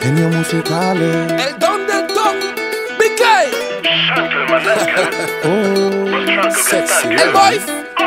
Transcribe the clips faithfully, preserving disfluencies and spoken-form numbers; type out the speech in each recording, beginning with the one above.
genios musicales. El don del don, B K. Oh, sexy. El boy.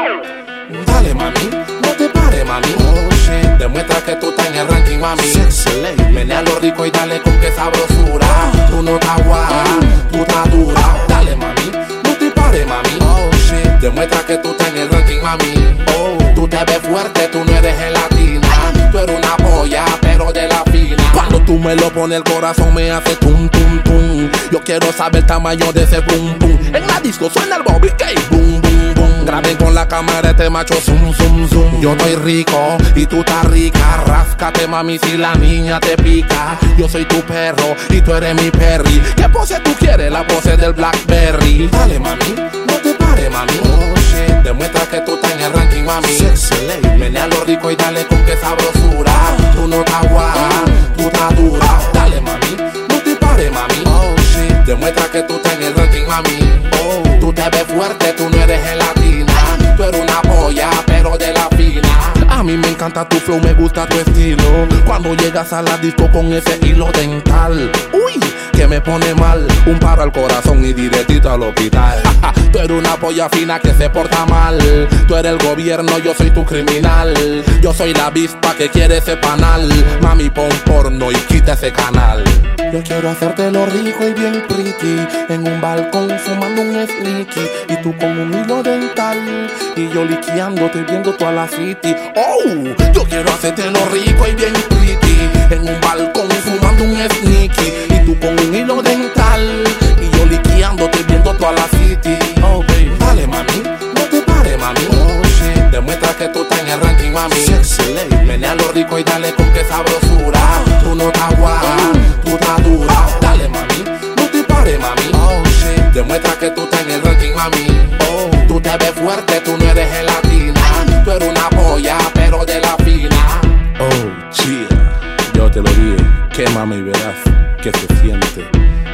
Dale, mami, no te pares, mami. Oh, shit. Demuestra que tú estás en el ranking, mami. Sexy lady. Menea lo rico y dale con que sabrosura. Tú no estás guapa, tú estás dura. Dale, mami, no te pares, mami. Oh, shit. Demuestra que tú estás en el ranking, mami. Oh, tú te ves fuerte, tú no eres gelatina. Tú eres una polla, pero de la fina. Cuando tú me lo pones, el corazón me hace tum, tum, tum. Yo quiero saber el tamaño de ese boom, boom. En la disco suena el Bobby K. Boom, boom, boom. Graben con la cámara este macho zoom, zoom, zoom. Yo estoy rico y tú estás rica. Ráscate, mami, si la niña te pica. Yo soy tu perro y tú eres mi perry. ¿Qué pose tú quieres? La pose del Blackberry. Dale, mami, no te pares, mami. Oh, shit. Demuestra que tú estás en el ranking, mami. Sexy lady. Menea lo rico y dale con que sabrosura. Tú no estás guapa, tú estás dura. Dale, mami, no te pares, mami. Oh, shit. Demuestra que tú estás en el ranking, mami. Oh, tú te ves fuerte, tú no eres gelatina. Tú eres una polla, pero de la fina. A mí me encanta tu flow, me gusta tu estilo. Cuando llegas a la disco con ese hilo dental, uy, que me pone mal. Un paro al corazón y directito al hospital. Tú eres una polla fina que se porta mal. Tú eres el gobierno, yo soy tu criminal. Yo soy la avispa que quiere ese panal. Mami, pon porno y quita ese canal. Yo quiero hacerte lo rico y bien pretty. En un balcón fumando un sneaky. Y tú con un hilo dental. Y yo liqueándote viendo toda la city. Oh, yo quiero hacerte lo rico y bien pretty. En un balcón fumando un sneaky. Y tú con un hilo dental. Y yo liqueándote viendo toda la city. Oh, baby. Dale, mami, no te pares, mami. Oh, shit. Demuestra que tú estás en el ranking, mami. Sexy lady. Menea lo rico y dale con que sabrosura. Tú no estás guapa, tú estás dura. Dale, mami, no te pares, mami. Oh, shit. Demuestra que tú estás en el ranking, mami. Oh, tú te ves fuerte, tú no eres gelatina. Tú eres una polla, pero de la fina. Oh, chia, yo te lo dije. Que mami, verás que se siente.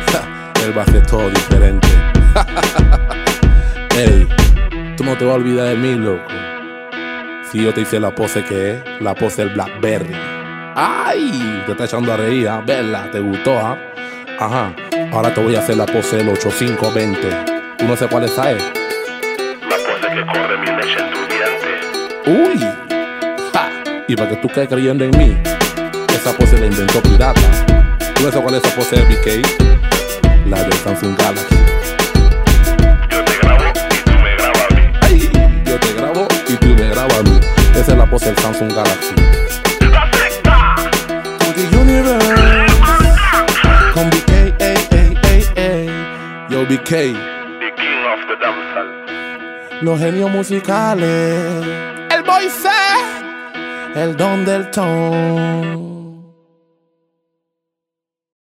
Él va a hacer todo diferente. Ey, tú no te vas a olvidar de mí, loco. Si yo te hice la pose que es, la pose del Blackberry. Ay, te está echando a reír, ¿ah? ¿Verdad? ¿Te gustó, ah? Ajá, ahora te voy a hacer la pose del ochenta y cinco veinte. ¿Tú no sabes cuál es esa? La pose que corre mi leche en tu diente. Uy, ja. Y para que tú quedes creyendo en mí, esa pose la inventó Pirata. ¿Tú no sabes cuál es esa pose de B K? La del Samsung Galaxy. Yo te grabo y tú me grabas a mí. Ay, yo te grabo y tú me grabas a mí. Esa es la pose del Samsung Galaxy. ¡La secta! To the universe. Con B K, ey, ey, ey, ey. Yo, B K. The king of the dancehall. Los genios musicales. El boy C. El don del ton.